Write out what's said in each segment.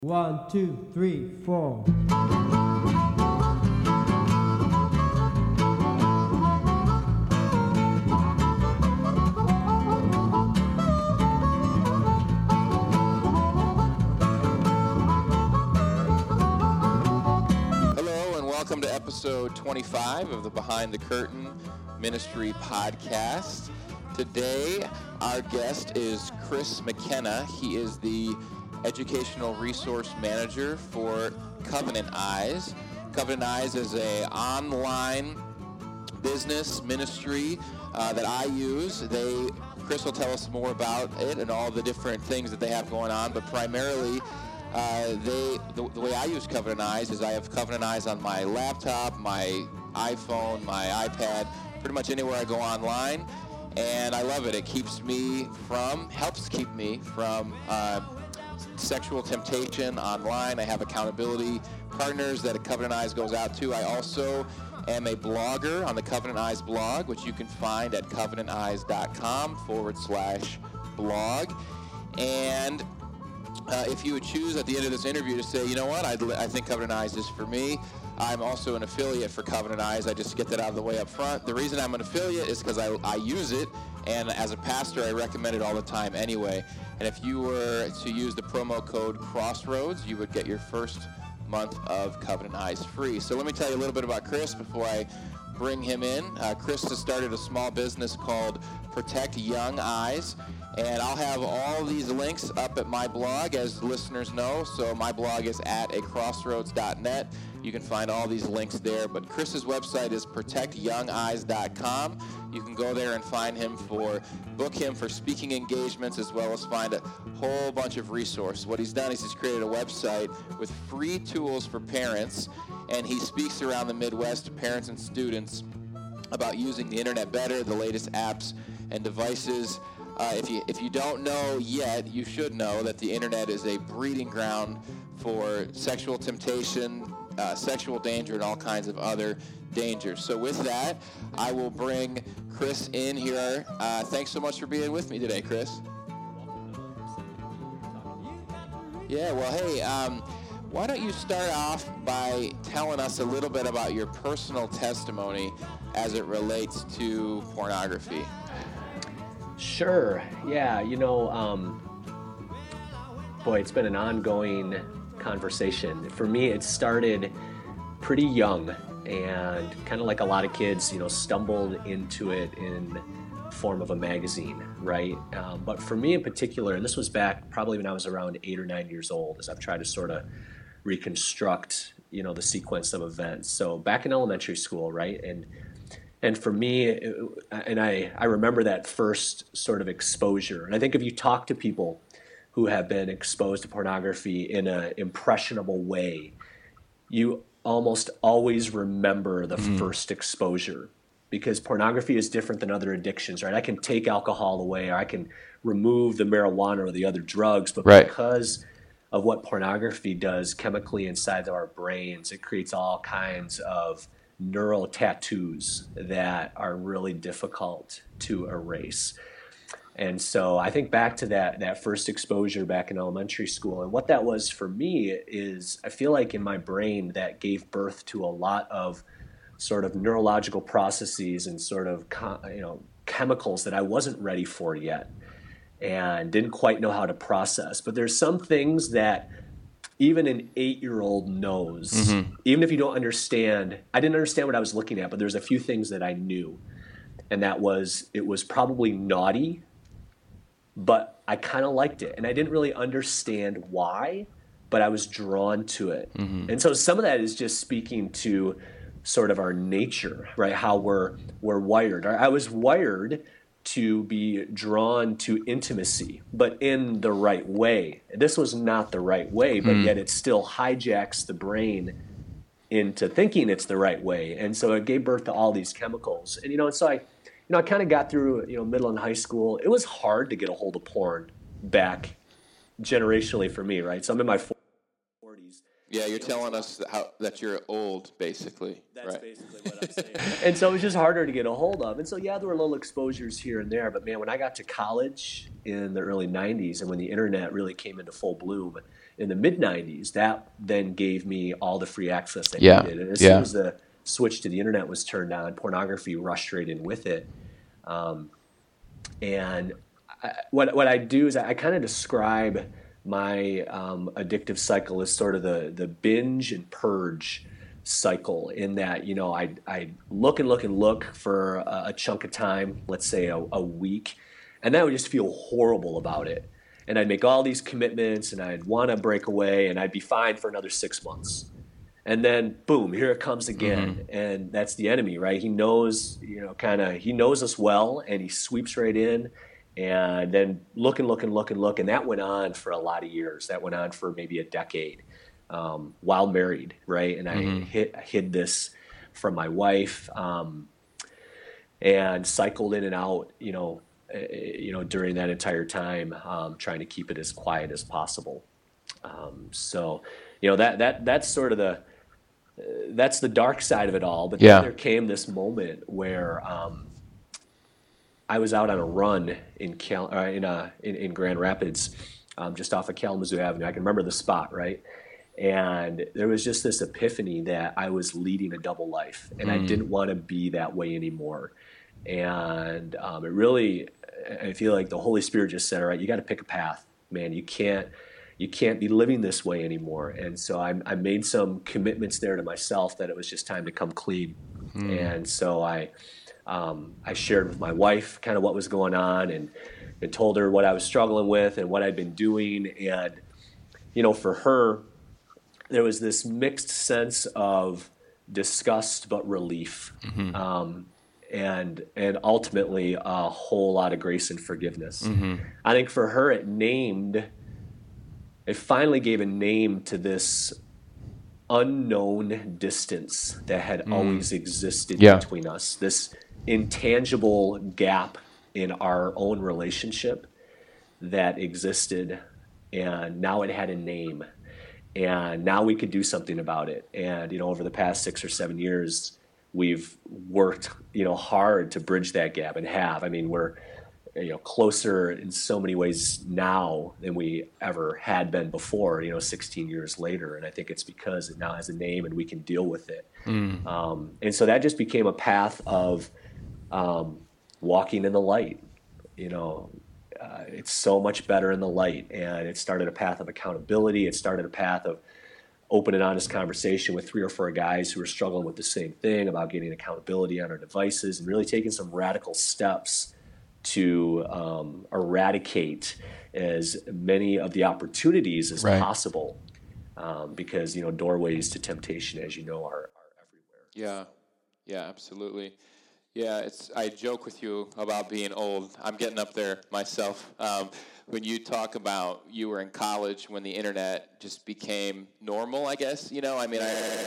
1, 2, 3, 4. Hello and welcome to episode 25 of the Behind the Curtain Ministry Podcast. Today, our guest is Chris McKenna. He is the Educational Resource Manager for Covenant Eyes. Covenant Eyes is an online business ministry that I use. Chris will tell us more about it and all the different things that they have going on, but primarily the way I use Covenant Eyes is I have Covenant Eyes on my laptop, my iPhone, my iPad, pretty much anywhere I go online, and I love it. It helps keep me from sexual temptation online. I have accountability partners that Covenant Eyes goes out to. I also am a blogger on the Covenant Eyes blog, which you can find at covenanteyes.com/blog. And if you would choose at the end of this interview to say, you know what, I think Covenant Eyes is for me, I'm also an affiliate for Covenant Eyes. I just get that out of the way up front. The reason I'm an affiliate is because I use it, and as a pastor, I recommend it all the time anyway. And if you were to use the promo code Crossroads, you would get your first month of Covenant Eyes free. So let me tell you a little bit about Chris before I bring him in. Chris has started a small business called Protect Young Eyes, and I'll have all these links up at my blog, as listeners know. So my blog is at acrossroads.net. You can find all these links there. But Chris's website is protectyoungeyes.com. You can go there and book him for speaking engagements, as well as find a whole bunch of resources. What he's done is he's created a website with free tools for parents, and he speaks around the Midwest to parents and students about using the internet better, the latest apps and devices. If you don't know yet, you should know that the internet is a breeding ground for sexual temptation, sexual danger, and all kinds of other dangers. So with that, I will bring Chris in here. Thanks so much for being with me today, Chris. Yeah, well, hey, why don't you start off by telling us a little bit about your personal testimony as it relates to pornography? Sure. Yeah, boy, it's been an ongoing conversation. For me, it started pretty young, and kind of like a lot of kids, stumbled into it in form of a magazine, right? But for me in particular, and this was back probably when I was around 8 or 9 years old, as I've tried to sort of reconstruct, the sequence of events. So back in elementary school, right? And for me, I remember that first sort of exposure. And I think if you talk to people who have been exposed to pornography in an impressionable way, you almost always remember the first exposure, because pornography is different than other addictions, right? I can take alcohol away, or I can remove the marijuana or the other drugs, but Right. Because of what pornography does chemically inside of our brains, it creates all kinds of neural tattoos that are really difficult to erase. And so I think back to that first exposure back in elementary school, and what that was for me is, I feel like in my brain that gave birth to a lot of sort of neurological processes and sort of chemicals that I wasn't ready for yet and didn't quite know how to process. But there's some things that even an 8-year-old knows, even if you don't understand. I didn't understand what I was looking at, but there's a few things that I knew. And it was probably naughty, but I kind of liked it. And I didn't really understand why, but I was drawn to it. And so some of that is just speaking to sort of our nature, right? How we're wired. I was wired to be drawn to intimacy, but in the right way. This was not the right way, but yet it still hijacks the brain into thinking it's the right way. And so it gave birth to all these chemicals. And, so I kind of got through, middle and high school. It was hard to get a hold of porn back generationally for me, right? So I'm in my 40s. Yeah, you're telling us that you're old, basically. That's right? basically what I'm saying. And so it was just harder to get a hold of. And so, yeah, there were little exposures here and there. But, man, when I got to college in the early 90s and when the internet really came into full bloom, in the mid-90s, that then gave me all the free access I Yeah. needed. And as Yeah. soon as the switch to the internet was turned on, pornography rushed right in with it. And what I do is I kind of describe my addictive cycle as sort of the binge and purge cycle, in that, you know, I look and look and look for a chunk of time, let's say a week, and then I would just feel horrible about it. And I'd make all these commitments, and I'd want to break away, and I'd be fine for another 6 months. And then, boom, here it comes again. And that's the enemy, right? He knows, you know, he knows us well, and he sweeps right in. And then look and look and look and look. And that went on for a lot of years. That went on for maybe a decade while married, right? And I hid this from my wife and cycled in and out, during that entire time, trying to keep it as quiet as possible. So, you know, that's sort of that's the dark side of it all. But then there came this moment where I was out on a run in Grand Rapids, just off of Kalamazoo Avenue. I can remember the spot, right? And there was just this epiphany that I was leading a double life, and I didn't want to be that way anymore. And it really, I feel like the Holy Spirit just said, all right, you got to pick a path, man. You can't be living this way anymore. And so I made some commitments there to myself that it was just time to come clean. And so I shared with my wife kind of what was going on, and told her what I was struggling with and what I'd been doing. And, you know, for her, there was this mixed sense of disgust but relief. And ultimately a whole lot of grace and forgiveness. I think for her, it finally gave a name to this unknown distance that had always existed between us, this intangible gap in our own relationship that existed, and now it had a name, and now we could do something about it. And, you know, over the past 6 or 7 years, we've worked, you know, hard to bridge that gap, and have. I mean, we're, you know, closer in so many ways now than we ever had been before, you know, 16 years later. And I think it's because it now has a name and we can deal with it. And so that just became a path of walking in the light. You know, it's so much better in the light. And it started a path of accountability. It started a path of open and honest conversation with 3 or 4 guys who are struggling with the same thing about getting accountability on our devices, and really taking some radical steps to eradicate as many of the opportunities as possible, because, you know, doorways to temptation, as you know, are everywhere. Yeah, absolutely. Yeah, I joke with you about being old. I'm getting up there myself. When you talk about you were in college when the internet just became normal, I guess, you know, I mean,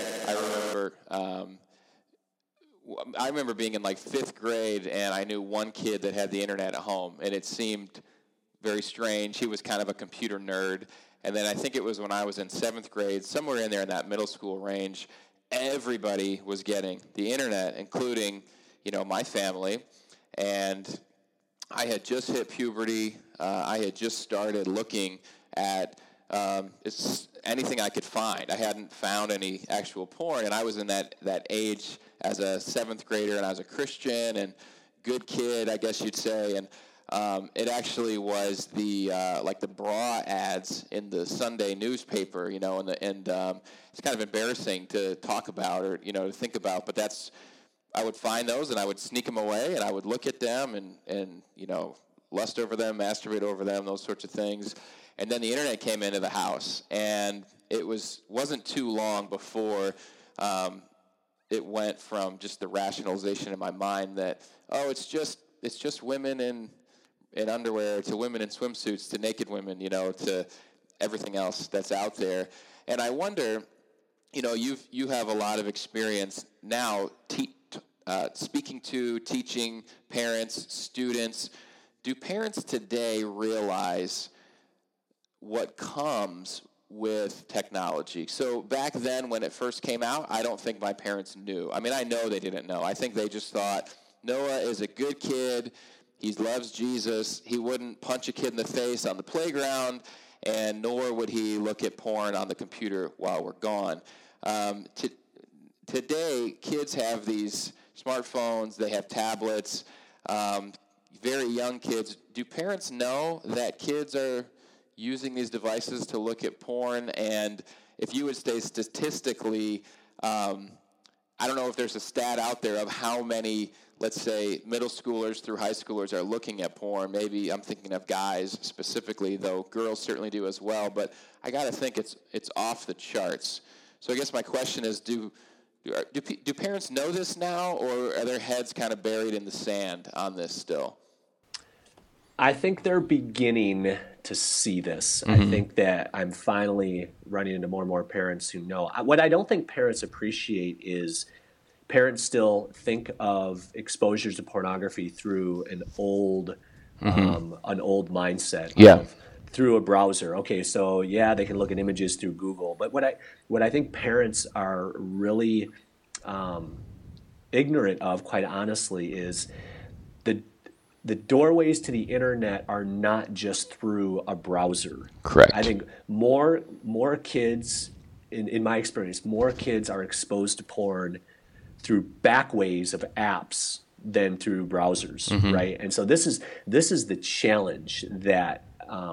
I remember being in like 5th grade, and I knew one kid that had the internet at home, and it seemed very strange. He was kind of a computer nerd. And then I think it was when I was in 7th grade, somewhere in there in that middle school range, everybody was getting the internet, including, you know, my family. And I had just hit puberty. I had just started looking at anything I could find. I hadn't found any actual porn, and I was in that age as a 7th grader, and I was a Christian and good kid, I guess you'd say. And it actually was the bra ads in the Sunday newspaper, you know, and it's kind of embarrassing to talk about or, you know, to think about, but I would find those, and I would sneak them away, and I would look at them and you know, lust over them, masturbate over them, those sorts of things. And then the internet came into the house, and it wasn't too long before it went from just the rationalization in my mind that, oh, it's just women in underwear, to women in swimsuits, to naked women, you know, to everything else that's out there. And I wonder, you know, you have a lot of experience now speaking to, teaching parents, students. Do parents today realize what comes with technology? So back then when it first came out, I don't think my parents knew. I mean, I know they didn't know. I think they just thought, Noah is a good kid. He loves Jesus. He wouldn't punch a kid in the face on the playground. and nor would he look at porn on the computer while we're gone. Today, kids have these smartphones, they have tablets, very young kids. Do parents know that kids are using these devices to look at porn? And if you would say statistically, I don't know if there's a stat out there of how many, let's say, middle schoolers through high schoolers are looking at porn. Maybe I'm thinking of guys specifically, though girls certainly do as well. But I got to think it's off the charts. So I guess my question is, do parents know this now, or are their heads kind of buried in the sand on this still? I think they're beginning to see this. I think that I'm finally running into more and more parents who know. What I don't think parents appreciate is parents still think of exposures to pornography through an old mindset. Yeah. Through a browser. Okay, so yeah, they can look at images through Google. But what I think parents are really ignorant of, quite honestly, is the doorways to the internet are not just through a browser. Correct. I think more kids, in my experience, more kids are exposed to porn through backways of apps than through browsers, right? And so this is the challenge that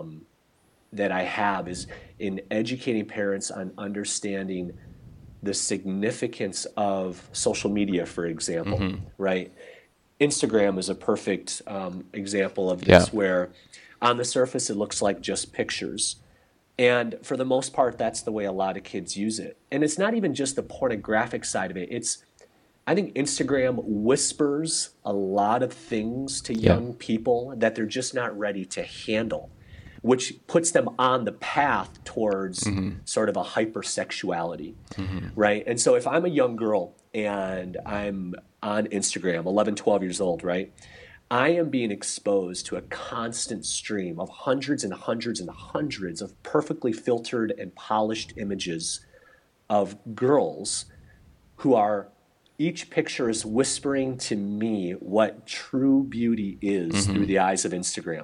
I have, is in educating parents on understanding the significance of social media, for example, right? Instagram is a perfect example of this, where on the surface it looks like just pictures. And for the most part, that's the way a lot of kids use it. And it's not even just the pornographic side of it. I think Instagram whispers a lot of things to young people that they're just not ready to handle, which puts them on the path towards sort of a hypersexuality, right? And so if I'm a young girl and I'm on Instagram, 11, 12 years old, right? I am being exposed to a constant stream of hundreds and hundreds and hundreds of perfectly filtered and polished images of girls who are, each picture is whispering to me what true beauty is through the eyes of Instagram.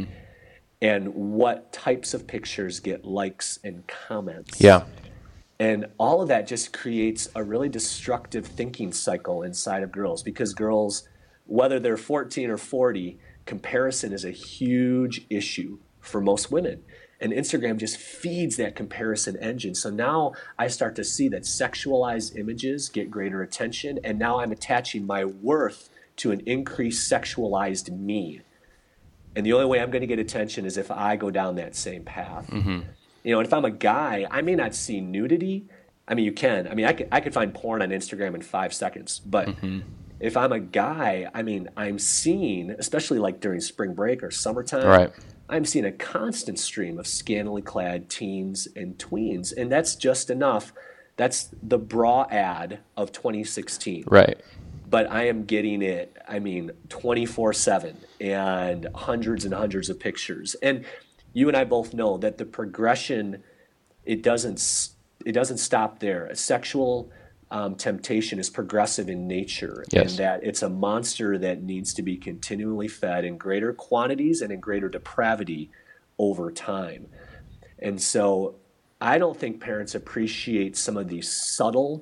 And what types of pictures get likes and comments. Yeah. And all of that just creates a really destructive thinking cycle inside of girls, because girls, whether they're 14 or 40, comparison is a huge issue for most women. And Instagram just feeds that comparison engine. So now I start to see that sexualized images get greater attention, and now I'm attaching my worth to an increased sexualized me. And the only way I'm going to get attention is if I go down that same path. You know, and if I'm a guy, I may not see nudity. I mean, you can. I mean, I could find porn on Instagram in 5 seconds. But if I'm a guy, I mean, I'm seeing, especially like during spring break or summertime, I'm seeing a constant stream of scantily clad teens and tweens. And that's just enough. That's the bra ad of 2016. Right. But I am getting it, I mean, 24/7 and hundreds of pictures. And you and I both know that the progression, it doesn't stop there. Sexual temptation is progressive in nature, and that it's a monster that needs to be continually fed in greater quantities and in greater depravity over time. And so I don't think parents appreciate some of these subtle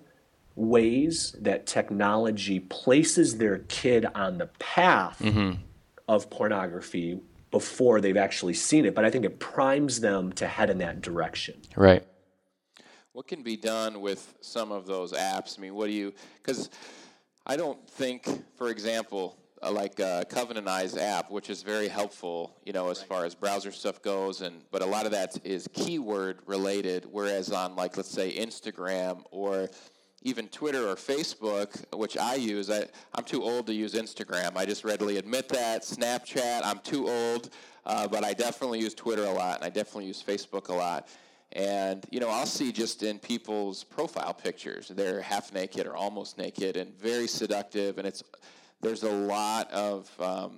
ways that technology places their kid on the path of pornography before they've actually seen it. But I think it primes them to head in that direction. Right. What can be done with some of those apps? I mean, because I don't think, for example, like Covenant Eyes app, which is very helpful, you know, as far as browser stuff goes, but a lot of that is keyword related, whereas on, like, let's say Instagram or even Twitter or Facebook, which I use, I'm too old to use Instagram. I just readily admit that. Snapchat, I'm too old, but I definitely use Twitter a lot, and I definitely use Facebook a lot. And, you know, I'll see just in people's profile pictures, they're half naked or almost naked and very seductive, and there's a lot of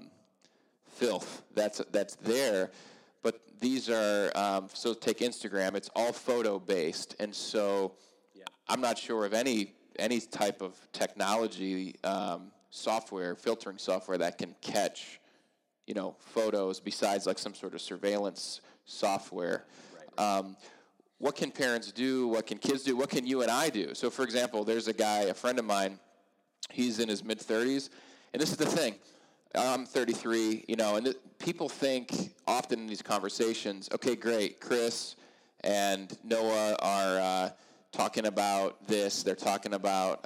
filth that's there. But these are, so take Instagram, it's all photo-based, and so I'm not sure of any type of technology, software, filtering software that can catch, you know, photos besides like some sort of surveillance software. what can parents do? What can kids do? What can you and I do? So, for example, there's a friend of mine, he's in his mid-30s, and this is the thing. I'm 33, and people think often in these conversations, okay, great, Chris and Noah are talking about this. They're talking about,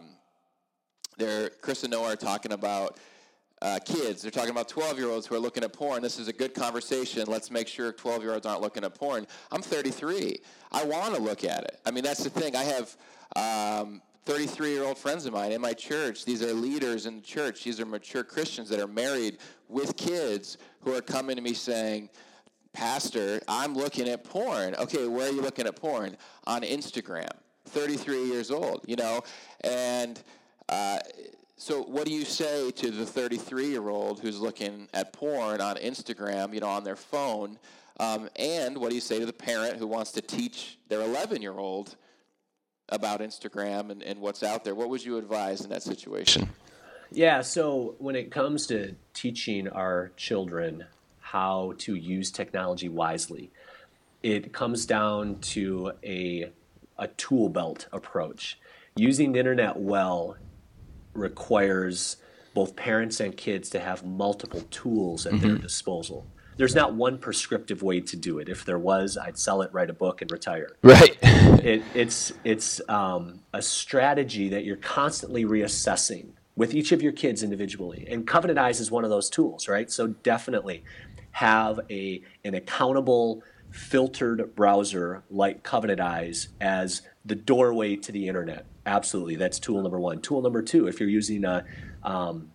Chris and Noah are talking about kids. They're talking about 12-year-olds who are looking at porn. This is a good conversation. Let's make sure 12-year-olds aren't looking at porn. I'm 33. I want to look at it. I mean, that's the thing. I have 33-year-old friends of mine in my church. These are leaders in the church. These are mature Christians that are married with kids who are coming to me saying, Pastor, I'm looking at porn. Okay, where are you looking at porn? On Instagram. 33 years old, And so what do you say to the 33-year-old who's looking at porn on Instagram, on their phone? And what do you say to the parent who wants to teach their 11-year-old about Instagram and what's out there? What would you advise in that situation? Yeah, so when it comes to teaching our children how to use technology wisely, it comes down to a tool belt approach. Using the internet well requires both parents and kids to have multiple tools at their disposal. There's not one prescriptive way to do it. If there was, I'd sell it, write a book, and retire. Right. It's a strategy that you're constantly reassessing with each of your kids individually. And Covenant Eyes is one of those tools, right? So definitely have an accountable, filtered browser like Covenant Eyes as the doorway to the internet. Absolutely. That's tool number one. Tool number two, if you're using an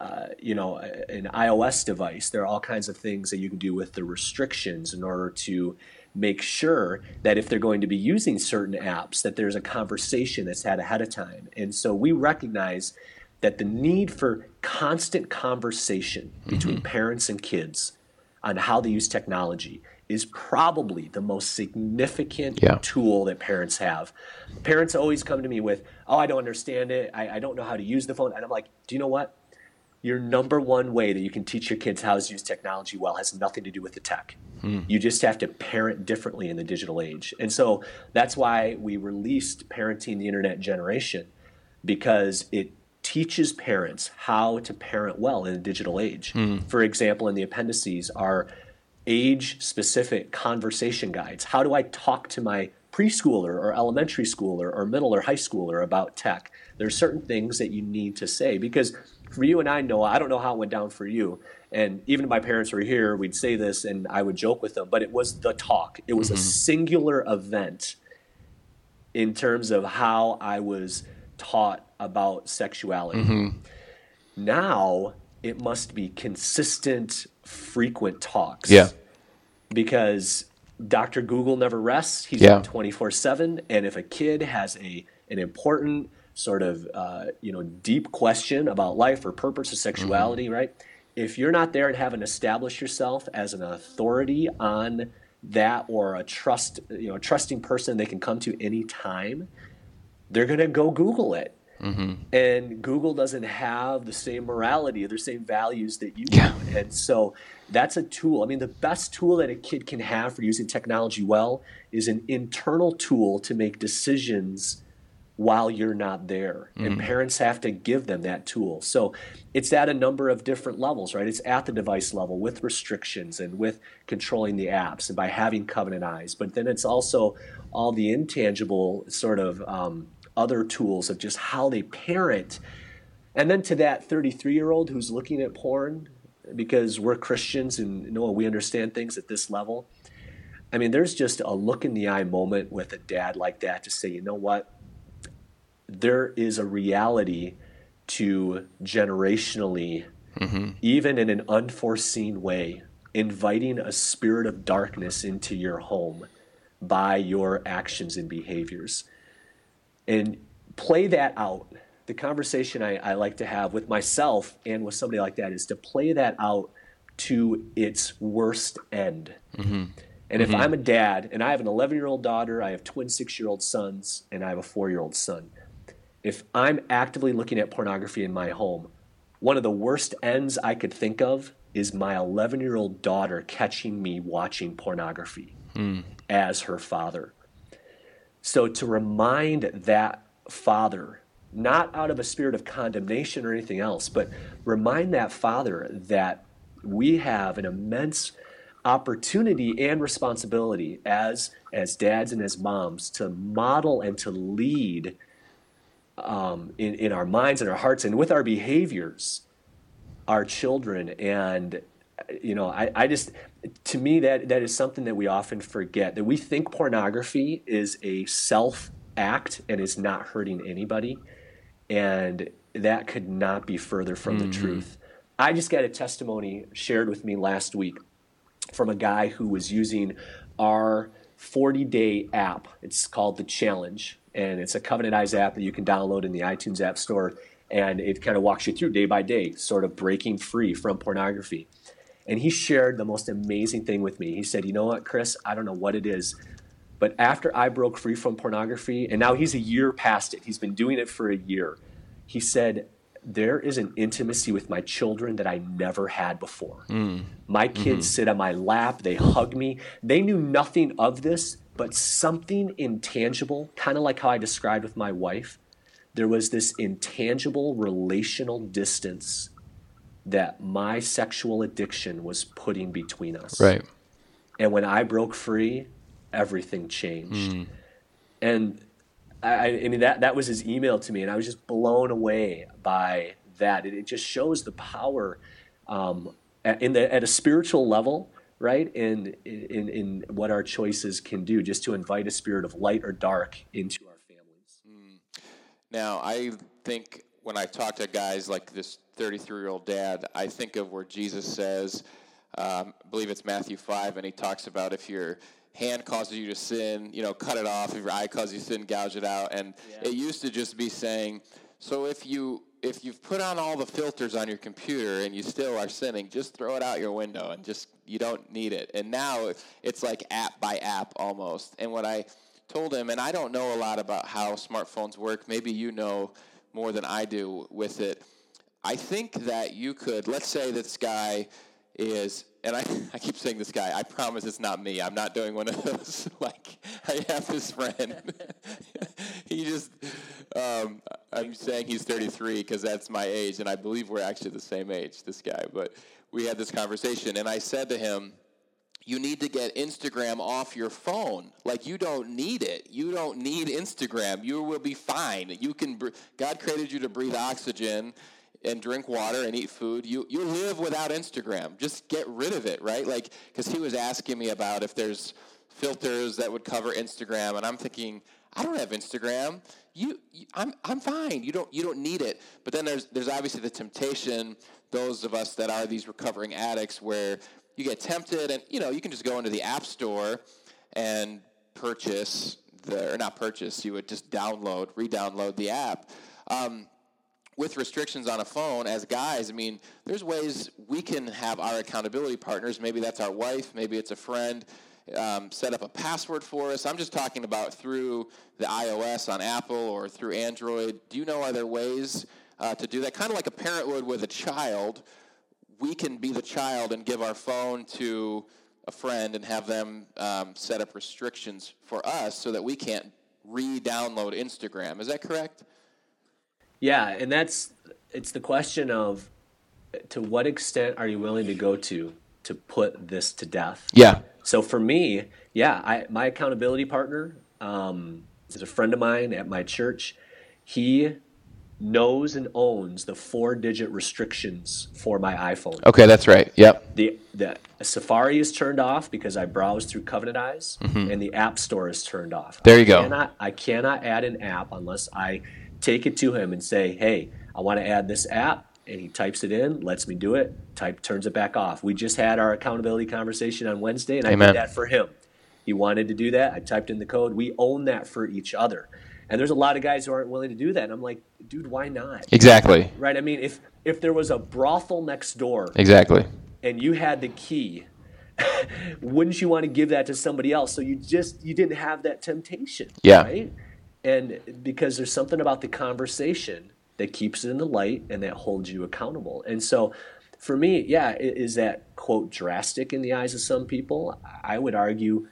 iOS device, there are all kinds of things that you can do with the restrictions in order to make sure that if they're going to be using certain apps, that there's a conversation that's had ahead of time. And so we recognize that the need for constant conversation between parents and kids on how they use technology is probably the most significant tool that parents have. Parents always come to me with, oh, I don't understand it. I don't know how to use the phone. And I'm like, do you know what? Your number one way that you can teach your kids how to use technology well has nothing to do with the tech. You just have to parent differently in the digital age. And so that's why we released Parenting the Internet Generation, because it teaches parents how to parent well in the digital age. For example, in the appendices are age-specific conversation guides. How do I talk to my preschooler or elementary schooler or middle or high schooler about tech? There are certain things that you need to say, because for you and I, Noah, I don't know how it went down for you. And even if my parents were here, we'd say this and I would joke with them, but it was the talk. It was a singular event in terms of how I was taught about sexuality. Now it must be consistent, frequent talks. Because Dr. Google never rests. He's on 24/7. And if a kid has an important sort of deep question about life or purpose of sexuality, right? If you're not there and haven't established yourself as an authority on that, or a trusting person they can come to any time, they're going to go Google it. And Google doesn't have the same morality or the same values that you do. And so that's a tool. I mean, the best tool that a kid can have for using technology well is an internal tool to make decisions while you're not there. And parents have to give them that tool. So it's at a number of different levels, right? It's at the device level with restrictions and with controlling the apps and by having Covenant Eyes. But then it's also all the intangible sort of other tools of just how they parent. And then to that 33-year-old who's looking at porn, because we're Christians and we understand things at this level. I mean, there's just a look in the eye moment with a dad like that to say, you know what? There is a reality to generationally, even in an unforeseen way, inviting a spirit of darkness into your home by your actions and behaviors. And play that out. The conversation I like to have with myself and with somebody like that is to play that out to its worst end. And if I'm a dad and I have an 11-year-old daughter, I have twin 6-year-old sons, and I have a 4-year-old son. If I'm actively looking at pornography in my home, one of the worst ends I could think of is my 11-year-old daughter catching me watching pornography. And as her father. So to remind that father, not out of a spirit of condemnation or anything else, but remind that father that we have an immense opportunity and responsibility as dads and as moms to model and to lead in our minds and our hearts and with our behaviors, our children. And I just, to me, that is something that we often forget, that we think pornography is a self act and is not hurting anybody, and that could not be further from the truth. I just got a testimony shared with me last week from a guy who was using our 40-day app. It's called The Challenge, and it's a Covenant Eyes app that you can download in the iTunes App Store, and it kind of walks you through day by day, sort of breaking free from pornography. And he shared the most amazing thing with me. He said, you know what, Chris, I don't know what it is, but after I broke free from pornography, and now he's a year past it, he's been doing it for a year, he said, there is an intimacy with my children that I never had before. My kids sit on my lap, they hug me. They knew nothing of this, but something intangible, kind of like how I described with my wife, there was this intangible relational distance that my sexual addiction was putting between us. Right. And when I broke free, everything changed. And I mean, that was his email to me, and I was just blown away by that. It just shows the power at a spiritual level, right? In what our choices can do, just to invite a spirit of light or dark into our families. Now, I think when I talk to guys like this 33-year-old dad, I think of where Jesus says, I believe it's Matthew 5, and he talks about if your hand causes you to sin, cut it off. If your eye causes you to sin, gouge it out. And it used to just be saying, so if you've put on all the filters on your computer and you still are sinning, just throw it out your window and you don't need it. And now it's like app by app almost. And what I told him, and I don't know a lot about how smartphones work, maybe you know more than I do with it. I think that you could, let's say this guy is, and I keep saying this guy, I promise it's not me. I'm not doing one of those, like, I have this friend. He just, I'm saying he's 33 because that's my age, and I believe we're actually the same age, this guy. But we had this conversation, and I said to him, you need to get Instagram off your phone. Like, you don't need it. You don't need Instagram. You will be fine. God created you to breathe oxygen and drink water and eat food. You live without Instagram. Just get rid of it, right? Like, because he was asking me about if there's filters that would cover Instagram, and I'm thinking, I don't have Instagram. I'm fine. You don't need it. But then there's obviously the temptation, those of us that are these recovering addicts, where you get tempted, and you can just go into the App Store and purchase you would just re-download the app. With restrictions on a phone, as guys, I mean, there's ways we can have our accountability partners. Maybe that's our wife, maybe it's a friend, set up a password for us. I'm just talking about through the iOS on Apple or through Android. Do you know, are there ways to do that? Kind of like a parent would with a child. We can be the child and give our phone to a friend and have them set up restrictions for us so that we can't re-download Instagram. Is that correct? Yeah, and it's the question of, to what extent are you willing to go to put this to death? Yeah. So for me, my accountability partner is a friend of mine at my church. He knows and owns the 4-digit restrictions for my iPhone. Okay, that's right. Yep. The Safari is turned off because I browse through Covenant Eyes, and the App Store is turned off. There you go. I cannot add an app unless I take it to him and say, hey, I want to add this app, and he types it in, lets me do it, turns it back off. We just had our accountability conversation on Wednesday, and I did that for him. He wanted to do that. I typed in the code. We own that for each other. And there's a lot of guys who aren't willing to do that. And I'm like, dude, why not? Exactly. Right? I mean, if there was a brothel next door, exactly, and you had the key, wouldn't you want to give that to somebody else? So you didn't have that temptation. Yeah. Right? And because there's something about the conversation that keeps it in the light and that holds you accountable. And so for me, is that, quote, drastic in the eyes of some people? I would argue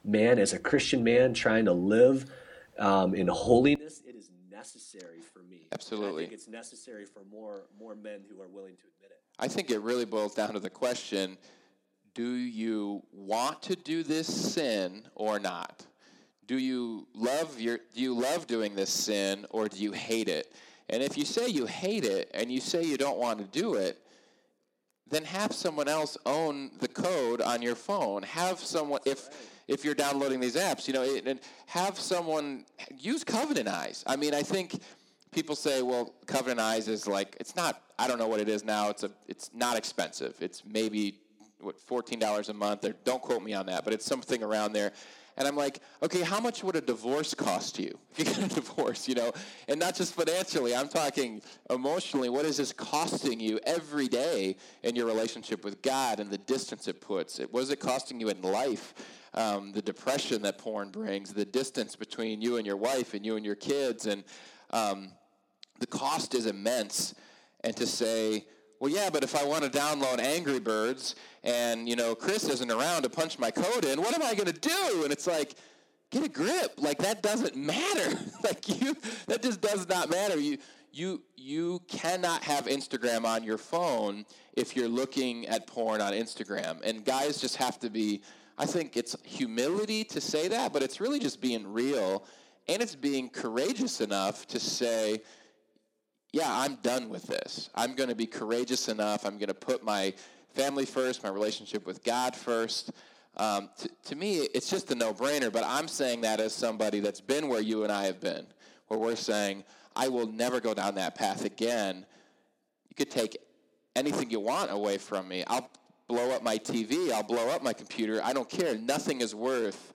man, as a Christian man trying to live in holiness, it is necessary for me. Absolutely. I think it's necessary for more men who are willing to admit it. I think it really boils down to the question, do you want to do this sin or not? Do you love doing this sin, or do you hate it? And if you say you hate it and you say you don't want to do it, then have someone else own the code on your phone. Have someone, if you're downloading these apps, and have someone use Covenant Eyes. I mean, I think people say, well, Covenant Eyes is like, it's not, I don't know what it is now. It's not expensive. It's maybe $14 a month, or don't quote me on that, but it's something around there. And I'm like, okay, how much would a divorce cost you if you get a divorce, And not just financially, I'm talking emotionally. What is this costing you every day in your relationship with God and the distance it puts? What is it costing you in life? The depression that porn brings, the distance between you and your wife and you and your kids, and the cost is immense. And to say, well, yeah, but if I want to download Angry Birds and, Chris isn't around to punch my code in, what am I going to do? And it's like, get a grip. Like, that doesn't matter. That just does not matter. You cannot have Instagram on your phone if you're looking at porn on Instagram. And guys just have to be, I think it's humility to say that, but it's really just being real. And it's being courageous enough to say, yeah, I'm done with this. I'm going to be courageous enough. I'm going to put my family first, my relationship with God first. To me, it's just a no-brainer, but I'm saying that as somebody that's been where you and I have been, where we're saying, I will never go down that path again. You could take anything you want away from me. I'll blow up my TV. I'll blow up my computer. I don't care. Nothing is worth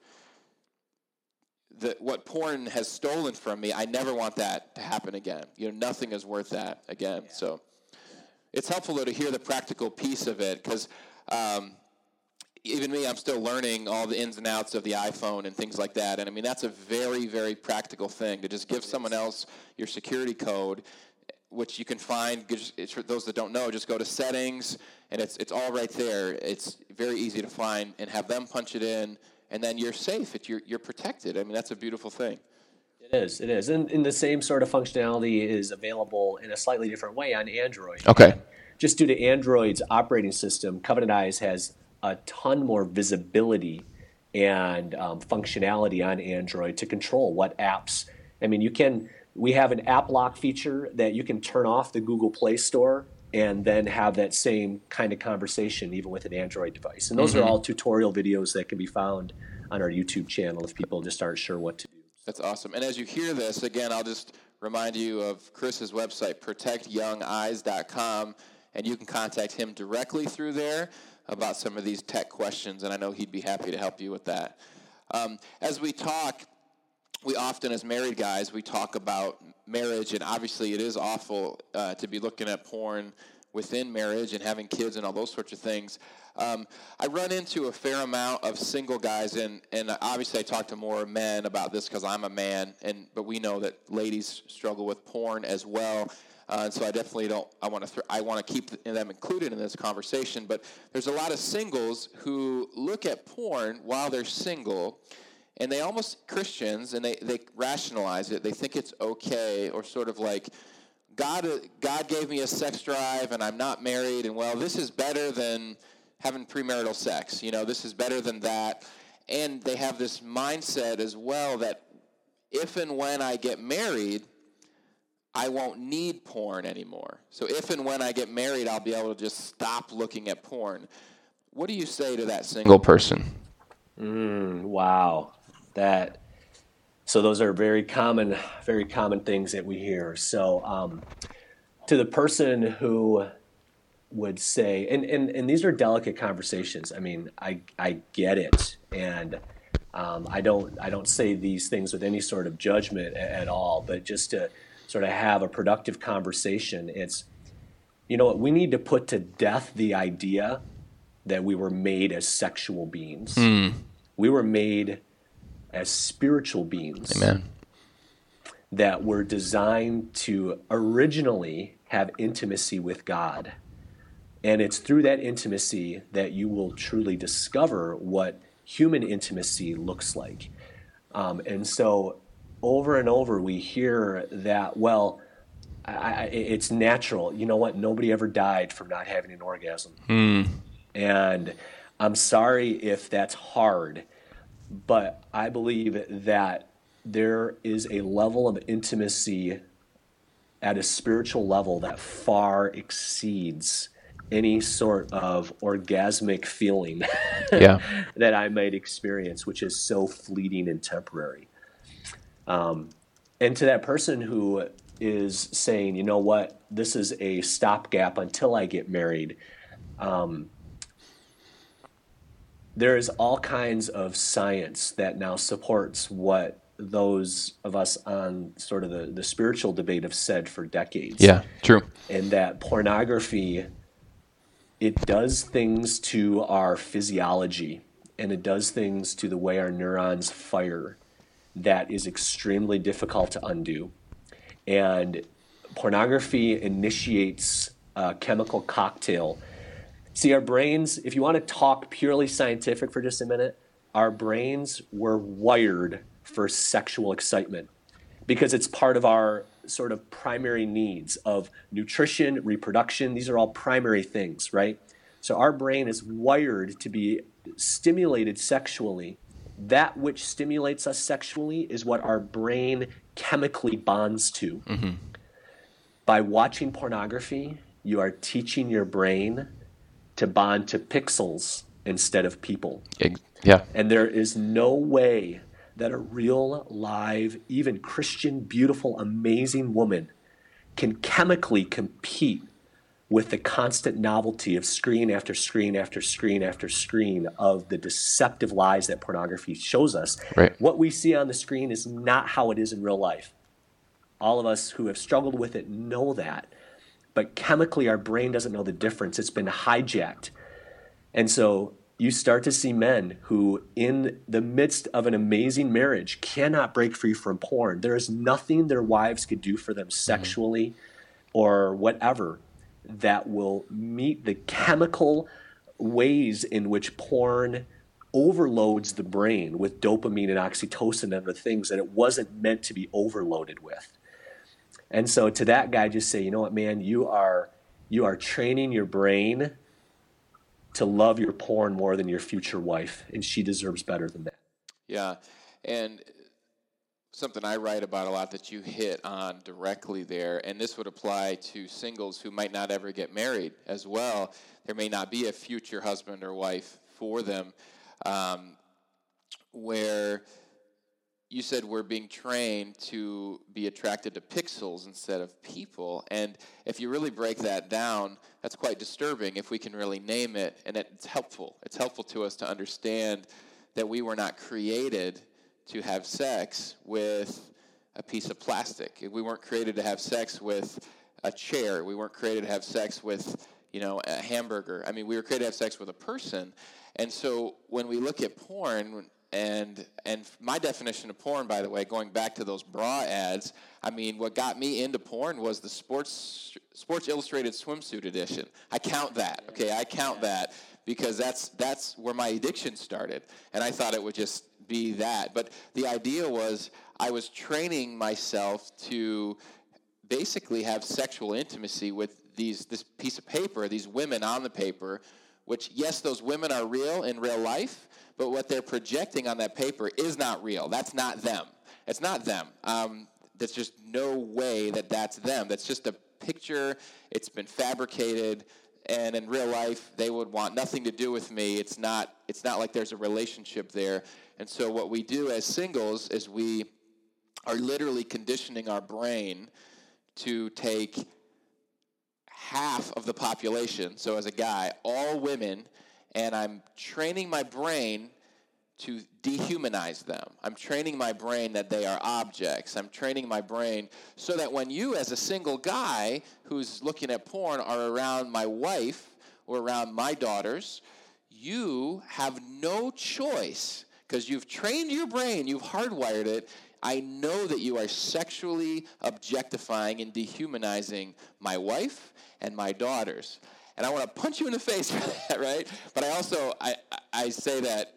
what porn has stolen from me. I never want that to happen again. Nothing is worth that again. Yeah. So it's helpful, though, to hear the practical piece of it, because even me, I'm still learning all the ins and outs of the iPhone and things like that. And, I mean, that's a very, very practical thing, to just give someone else your security code, which you can find. For those that don't know, just go to settings, and it's all right there. It's very easy to find, and have them punch it in, and then you're safe. You're protected. I mean, that's a beautiful thing. It is. And the same sort of functionality is available in a slightly different way on Android. Okay. Just due to Android's operating system, Covenant Eyes has a ton more visibility and functionality on Android to control what apps. I mean, we have an app lock feature that you can turn off the Google Play Store and then have that same kind of conversation even with an Android device. And those are all tutorial videos that can be found on our YouTube channel if people just aren't sure what to do. That's awesome. And as you hear this, again, I'll just remind you of Chris's website, protectyoungeyes.com, and you can contact him directly through there about some of these tech questions, and I know he'd be happy to help you with that. As we talk, we often, as married guys, we talk about marriage, and obviously it is awful to be looking at porn within marriage and having kids and all those sorts of things. I run into a fair amount of single guys, and obviously I talk to more men about this because I'm a man, but we know that ladies struggle with porn as well. And so I definitely don't. I want to keep them included in this conversation. But there's a lot of singles who look at porn while they're single, and they almost Christians, and they rationalize it. They think it's okay, or sort of like God gave me a sex drive, and I'm not married, and well, this is better than having premarital sex. This is better than that. And they have this mindset as well that if and when I get married, I won't need porn anymore. So if and when I get married, I'll be able to just stop looking at porn. What do you say to that single person? Wow. So those are very common things that we hear. So to the person who would say, and these are delicate conversations. I mean, I get it. And I don't say these things with any sort of judgment at all, but just to sort of have a productive conversation. It's, we need to put to death the idea that we were made as sexual beings. We were made as spiritual beings. Amen. That were designed to originally have intimacy with God. And it's through that intimacy that you will truly discover what human intimacy looks like. And so over and over we hear that, well, it's natural. You know what? Nobody ever died from not having an orgasm. And I'm sorry if that's hard, but I believe that there is a level of intimacy at a spiritual level that far exceeds any sort of orgasmic feeling that I might experience, which is so fleeting and temporary. And to that person who is saying, you know what, this is a stopgap until I get married, there is all kinds of science that now supports what those of us on sort of the spiritual debate have said for decades. Yeah, true. And that pornography, it does things to our physiology, and it does things to the way our neurons fire that is extremely difficult to undo. And pornography initiates a chemical cocktail. See, our brains, if you want to talk purely scientific for just a minute, our brains were wired for sexual excitement because it's part of our sort of primary needs of nutrition, reproduction. These are all primary things, right? So our brain is wired to be stimulated sexually. That which stimulates us sexually is what our brain chemically bonds to. By watching pornography, you are teaching your brain to bond to pixels instead of people. Yeah. And there is no way that a real, live, even Christian, beautiful, amazing woman can chemically compete with the constant novelty of screen after screen after screen after screen of the deceptive lies that pornography shows us. Right. What we see on the screen is not how it is in real life. All of us who have struggled with it know that. But chemically, our brain doesn't know the difference. It's been hijacked. And so you start to see men who, in the midst of an amazing marriage, cannot break free from porn. There is nothing their wives could do for them sexually or whatever that will meet the chemical ways in which porn overloads the brain with dopamine and oxytocin and other things that it wasn't meant to be overloaded with. And so to that guy, just say, you know what, man, you are training your brain to love your porn more than your future wife, and she deserves better than that. Yeah, and something I write about a lot that you hit on directly there, and this would apply to singles who might not ever get married as well. There may not be a future husband or wife for them, where you said we're being trained to be attracted to pixels instead of people. And if you really break that down, that's quite disturbing if we can really name it. And it's helpful. It's helpful to us to understand that we were not created to have sex with a piece of plastic. We weren't created to have sex with a chair. We weren't created to have sex with, a hamburger. I mean, we were created to have sex with a person. And so when we look at porn, and my definition of porn, by the way, going back to those bra ads, I mean, what got me into porn was the Sports Illustrated swimsuit edition. I count that, okay? I count that because that's where my addiction started, and I thought it would just be that. But the idea was I was training myself to basically have sexual intimacy with this piece of paper, these women on the paper, which, yes, those women are real in real life, but what they're projecting on that paper is not real. That's not them. It's not them. There's just no way that that's them. That's just a picture. It's been fabricated, and in real life, they would want nothing to do with me. It's not like there's a relationship there. And so what we do as singles is we are literally conditioning our brain to take half of the population, so as a guy, all women, and I'm training my brain to dehumanize them. I'm training my brain that they are objects. I'm training my brain so that when you, as a single guy who's looking at porn, are around my wife or around my daughters, you have no choice because you've trained your brain, you've hardwired it. I know that you are sexually objectifying and dehumanizing my wife and my daughters. And I want to punch you in the face for that, right? But I also, I say that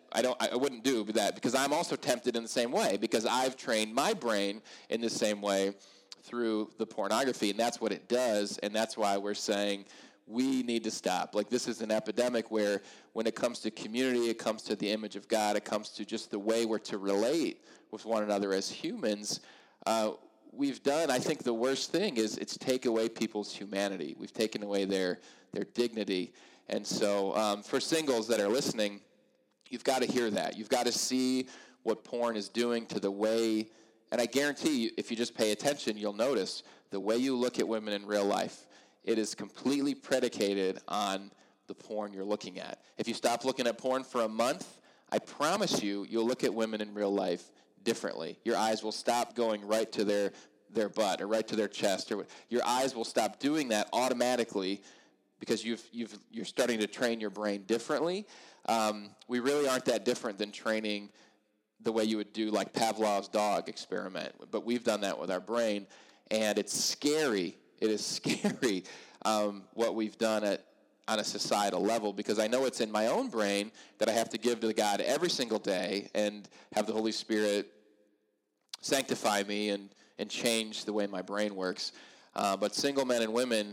I wouldn't do that, because I'm also tempted in the same way, because I've trained my brain in the same way through the pornography, and that's what it does, and that's why we're saying we need to stop. Like, this is an epidemic where when it comes to community, it comes to the image of God, it comes to just the way we're to relate with one another as humans, we've done, I think the worst thing is it's take away people's humanity. We've taken away their dignity. And so for singles that are listening, you've got to hear that. You've got to see what porn is doing to the way, and I guarantee you, if you just pay attention, you'll notice the way you look at women in real life, it is completely predicated on the porn you're looking at. If you stop looking at porn for a month, I promise you'll look at women in real life differently. Your eyes will stop going right to their butt or right to their chest, or your eyes will stop doing that automatically because you're starting to train your brain differently. We really aren't that different than training the way you would do like Pavlov's dog experiment, but we've done that with our brain, and it's scary. It is scary what we've done on a societal level, because I know it's in my own brain that I have to give to God every single day and have the Holy Spirit sanctify me and change the way my brain works. But single men and women,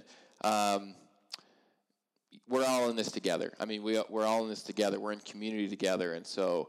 we're all in this together. I mean, we're all in this together. We're in community together, and so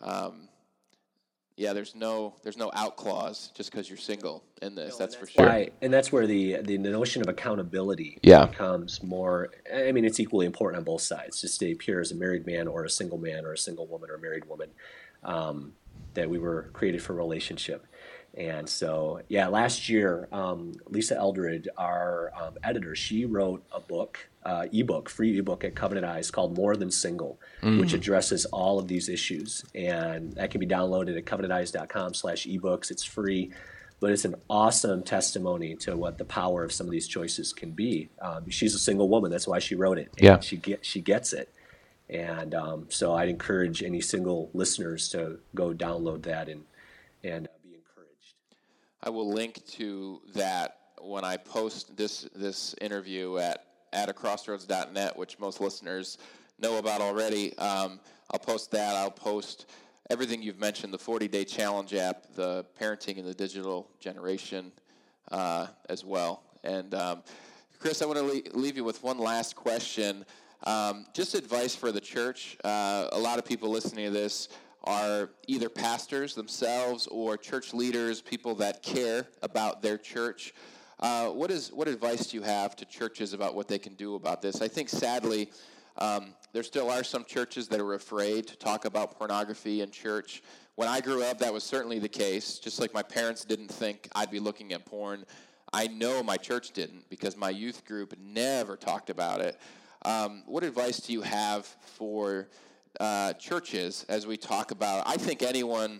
there's no out clause just because you're single in this. That's for sure. Right, and that's where the notion of accountability becomes more. I mean, it's equally important on both sides to stay pure as a married man or a single woman or a married woman. That we were created for relationship. And so, last year, Lisa Eldred, our editor, she wrote a book, free ebook at Covenant Eyes called More Than Single, which addresses all of these issues. And that can be downloaded at covenanteyes.com/ebooks. It's free, but it's an awesome testimony to what the power of some of these choices can be. She's a single woman. That's why she wrote it. And she gets it. And so I'd encourage any single listeners to go download that and be encouraged. I will link to that when I post this interview at acrossroads.net, which most listeners know about already. I'll post that. I'll post everything you've mentioned, the 40-day challenge app, the parenting in the digital generation as well. And Chris, I want to leave you with one last question. Just advice for the church. A lot of people listening to this are either pastors themselves or church leaders, people that care about their church. What advice do you have to churches about what they can do about this? I think, sadly, there still are some churches that are afraid to talk about pornography in church. When I grew up, that was certainly the case. Just like my parents didn't think I'd be looking at porn, I know my church didn't, because my youth group never talked about it. What advice do you have for churches as we talk about, I think anyone,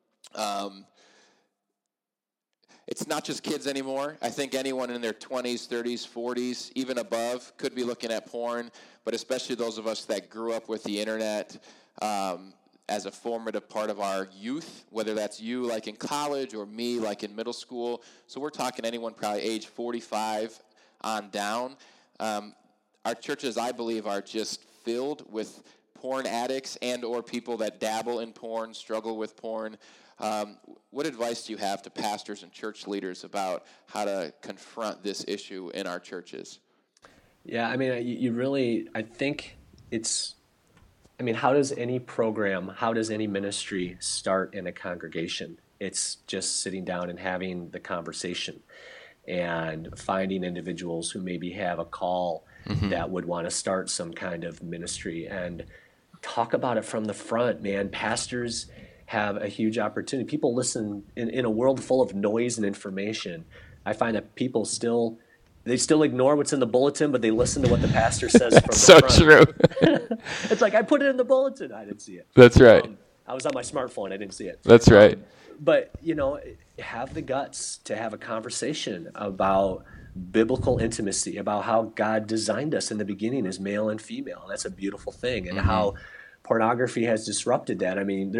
it's not just kids anymore. I think anyone in their 20s, 30s, 40s, even above, could be looking at porn, but especially those of us that grew up with the internet as a formative part of our youth, whether that's you like in college or me like in middle school. So we're talking anyone probably age 45 on down. Our churches, I believe, are just filled with porn addicts and or people that dabble in porn, struggle with porn. What advice do you have to pastors and church leaders about how to confront this issue in our churches? Yeah, I mean, you really, I think how does any program, how does any ministry start in a congregation? It's just sitting down and having the conversation and finding individuals who maybe have a call that would want to start some kind of ministry and talk about it from the front, man. Pastors have a huge opportunity. People listen in a world full of noise and information. I find that people still ignore what's in the bulletin, but they listen to what the pastor says from the so front. True. It's like, I put it in the bulletin. I didn't see it. That's right. I was on my smartphone. I didn't see it. That's right. But, have the guts to have a conversation about biblical intimacy, about how God designed us in the beginning as male and female. That's a beautiful thing. And how pornography has disrupted that. I mean, there's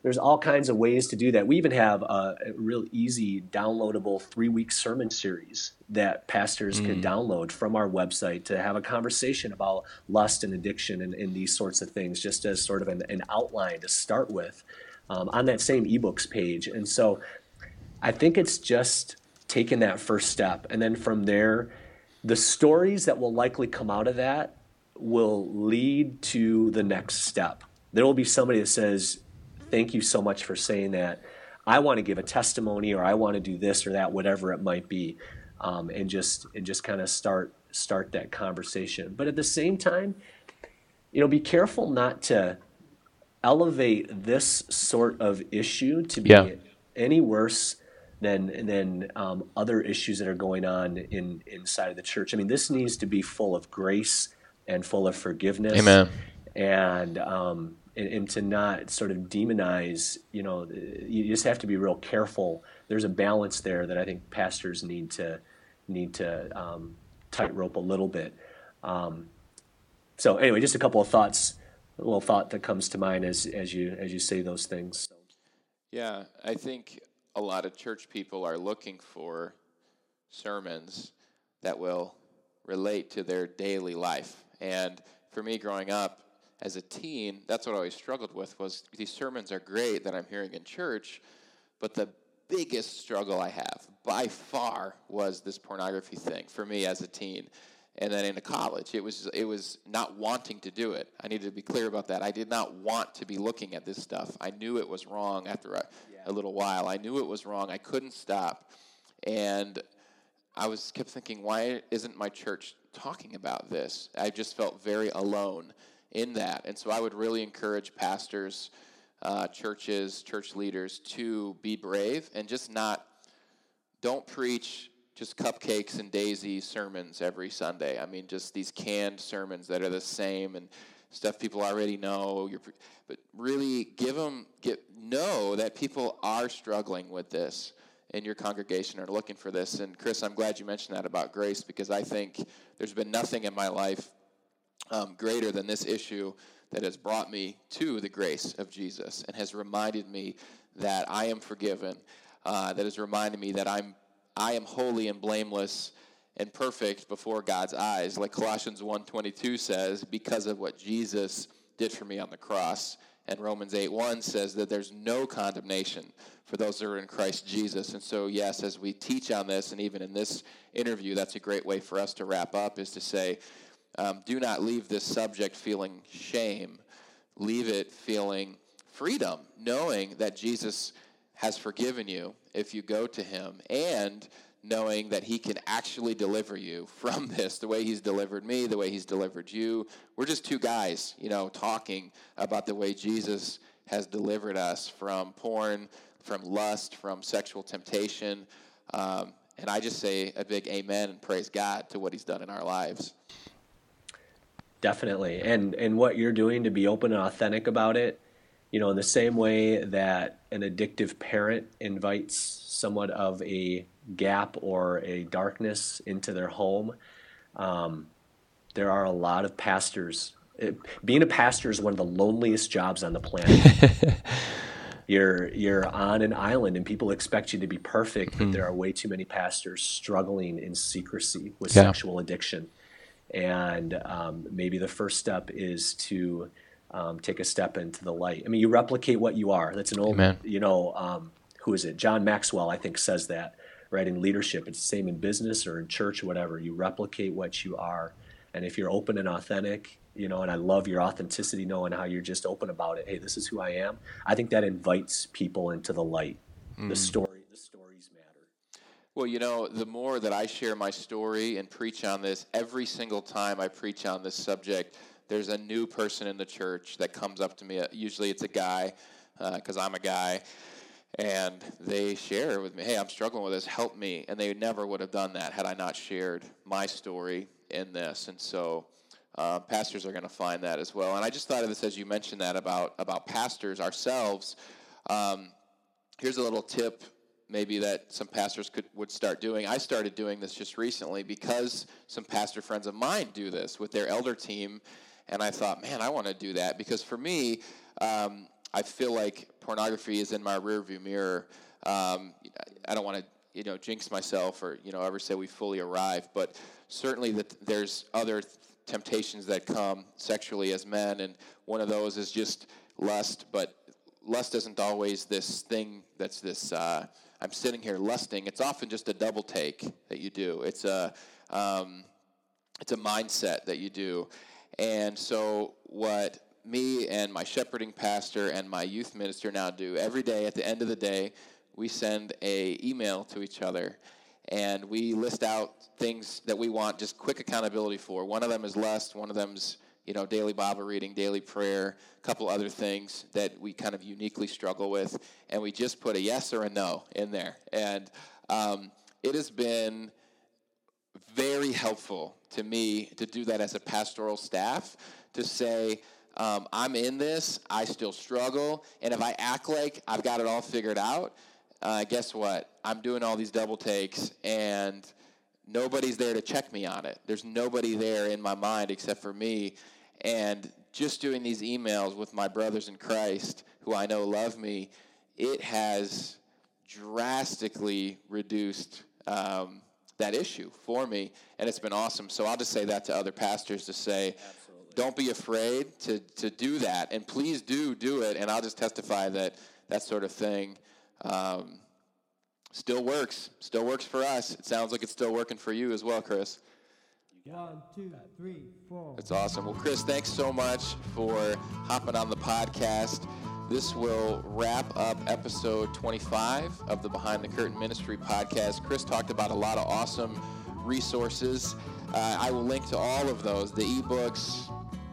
there's all kinds of ways to do that. We even have a real easy downloadable 3-week sermon series that pastors can download from our website to have a conversation about lust and addiction and these sorts of things, just as sort of an outline to start with on that same ebooks page. And so I think it's just taking that first step. And then from there, the stories that will likely come out of that will lead to the next step. There will be somebody that says, thank you so much for saying that. I want to give a testimony, or I want to do this or that, whatever it might be, and just kind of start that conversation. But at the same time, be careful not to elevate this sort of issue to be any worse than other issues that are going on inside of the church. I mean, this needs to be full of grace and full of forgiveness. Amen. And to not sort of demonize, you just have to be real careful. There's a balance there that I think pastors need to tightrope a little bit. So anyway, just a couple of thoughts, a little thought that comes to mind as you say those things. Yeah, I think a lot of church people are looking for sermons that will relate to their daily life. And for me, growing up as a teen, that's what I always struggled with, was these sermons are great that I'm hearing in church, but the biggest struggle I have by far was this pornography thing for me as a teen. And then into college, it was not wanting to do it. I needed to be clear about that. I did not want to be looking at this stuff. I knew it was wrong after a little while. I knew it was wrong. I couldn't stop. And I kept thinking, why isn't my church talking about this? I just felt very alone in that. And so I would really encourage pastors, churches, church leaders to be brave and just don't preach just cupcakes and daisy sermons every Sunday. I mean, just these canned sermons that are the same and stuff people already know. But really know that people are struggling with this in your congregation, are looking for this. And Chris, I'm glad you mentioned that about grace, because I think there's been nothing in my life greater than this issue that has brought me to the grace of Jesus and has reminded me that I am forgiven, that has reminded me that I am holy and blameless and perfect before God's eyes, like Colossians 1:22 says, because of what Jesus did for me on the cross. And Romans 8:1 says that there's no condemnation for those that are in Christ Jesus. And so, yes, as we teach on this, and even in this interview, that's a great way for us to wrap up, is to say, do not leave this subject feeling shame. Leave it feeling freedom, knowing that Jesus has forgiven you if you go to him, and knowing that he can actually deliver you from this, the way he's delivered me, the way he's delivered you. We're just two guys, talking about the way Jesus has delivered us from porn, from lust, from sexual temptation. And I just say a big amen and praise God to what he's done in our lives. Definitely. And what you're doing to be open and authentic about it, in the same way that an addictive parent invites somewhat of a gap or a darkness into their home, there are a lot of pastors. Being a pastor is one of the loneliest jobs on the planet. You're on an island and people expect you to be perfect, but there are way too many pastors struggling in secrecy with sexual addiction. And maybe the first step is to take a step into the light. I mean, you replicate what you are. That's an old, who is it? John Maxwell, I think, says that, right? In leadership, it's the same in business or in church or whatever. You replicate what you are. And if you're open and authentic, and I love your authenticity, knowing how you're just open about it. Hey, this is who I am. I think that invites people into the light. The stories matter. Well, the more that I share my story and preach on this, every single time I preach on this subject, there's a new person in the church that comes up to me. Usually it's a guy, because I'm a guy, and they share with me, hey, I'm struggling with this, help me. And they never would have done that had I not shared my story in this. And so pastors are going to find that as well. And I just thought of this as you mentioned that about pastors ourselves. Here's a little tip maybe that some pastors would start doing. I started doing this just recently because some pastor friends of mine do this with their elder team. And I thought, man, I want to do that, because for me, I feel like pornography is in my rearview mirror. I don't want to, jinx myself or, ever say we fully arrived, but certainly that there's other temptations that come sexually as men, and one of those is just lust, but lust isn't always this thing that's this, I'm sitting here lusting. It's often just a double take that you do. It's a mindset that you do. And so what me and my shepherding pastor and my youth minister now do every day at the end of the day, we send a email to each other, and we list out things that we want just quick accountability for. One of them is lust. One of them's, daily Bible reading, daily prayer, a couple other things that we kind of uniquely struggle with, and we just put a yes or a no in there. And it has been very helpful to me to do that as a pastoral staff, to say, I'm in this, I still struggle, and if I act like I've got it all figured out, guess what? I'm doing all these double takes, and nobody's there to check me on it. There's nobody there in my mind except for me. And just doing these emails with my brothers in Christ, who I know love me, it has drastically reduced that issue for me, and it's been awesome. So I'll just say that to other pastors, to say, absolutely, don't be afraid to do that, and please do it. And I'll just testify that sort of thing still works for us. It sounds like it's still working for you as well, Chris. 1, 2, 3, 4. That's awesome. Well, Chris, thanks so much for hopping on the podcast. This will wrap up episode 25 of the Behind the Curtain Ministry podcast. Chris talked about a lot of awesome resources. I will link to all of those, the ebooks,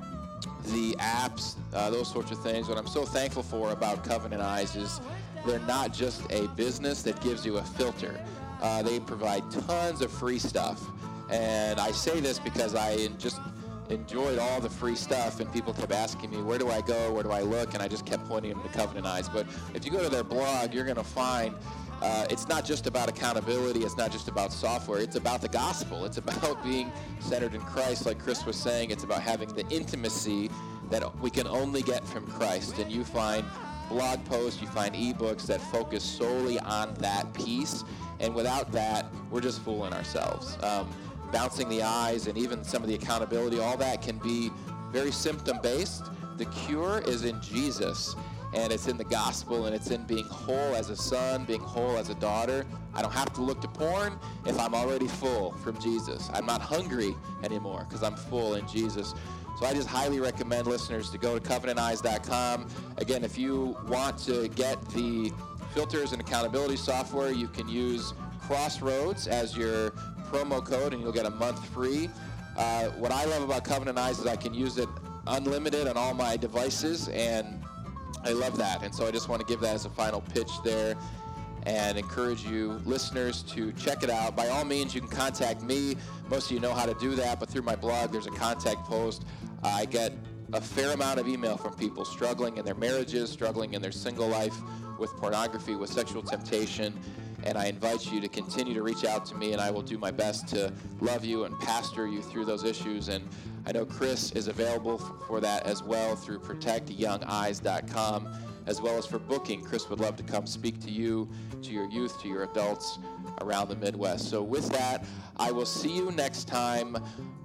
the apps, those sorts of things. What I'm so thankful for about Covenant Eyes is they're not just a business that gives you a filter. They provide tons of free stuff. And I say this because I just enjoyed all the free stuff, and people kept asking me, where do I go, where do I look? And I just kept pointing them to Covenant Eyes. But if you go to their blog, you're going to find it's not just about accountability. It's not just about software. It's about the gospel. It's about being centered in Christ, like Chris was saying. It's about having the intimacy that we can only get from Christ. And you find blog posts, you find ebooks that focus solely on that piece. And without that, we're just fooling ourselves. Bouncing the eyes and even some of the accountability, all that can be very symptom-based. The cure is in Jesus, and it's in the gospel, and it's in being whole as a son, being whole as a daughter. I don't have to look to porn if I'm already full from Jesus. I'm not hungry anymore because I'm full in Jesus. So I just highly recommend listeners to go to covenanteyes.com. Again, if you want to get the filters and accountability software, you can use Crossroads as your promo code, and you'll get a month free. What I love about Covenant Eyes is I can use it unlimited on all my devices, and I love that. And so I just want to give that as a final pitch there and encourage you listeners to check it out. By all means, you can contact me. Most of you know how to do that, but through my blog, there's a contact post. I get a fair amount of email from people struggling in their marriages, struggling in their single life with pornography, with sexual temptation. And I invite you to continue to reach out to me, and I will do my best to love you and pastor you through those issues. And I know Chris is available for that as well through protectyoungeyes.com, as well as for booking. Chris would love to come speak to you, to your youth, to your adults around the Midwest. So with that, I will see you next time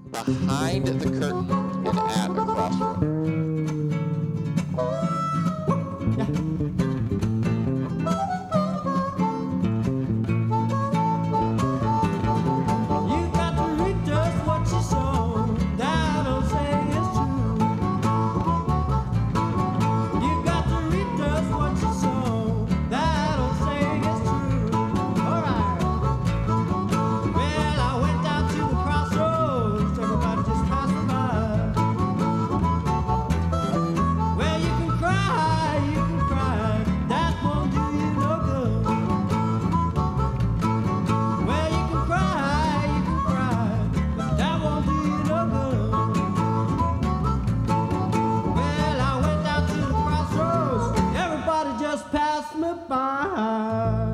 behind the curtain and at a crossroad. Pass me by.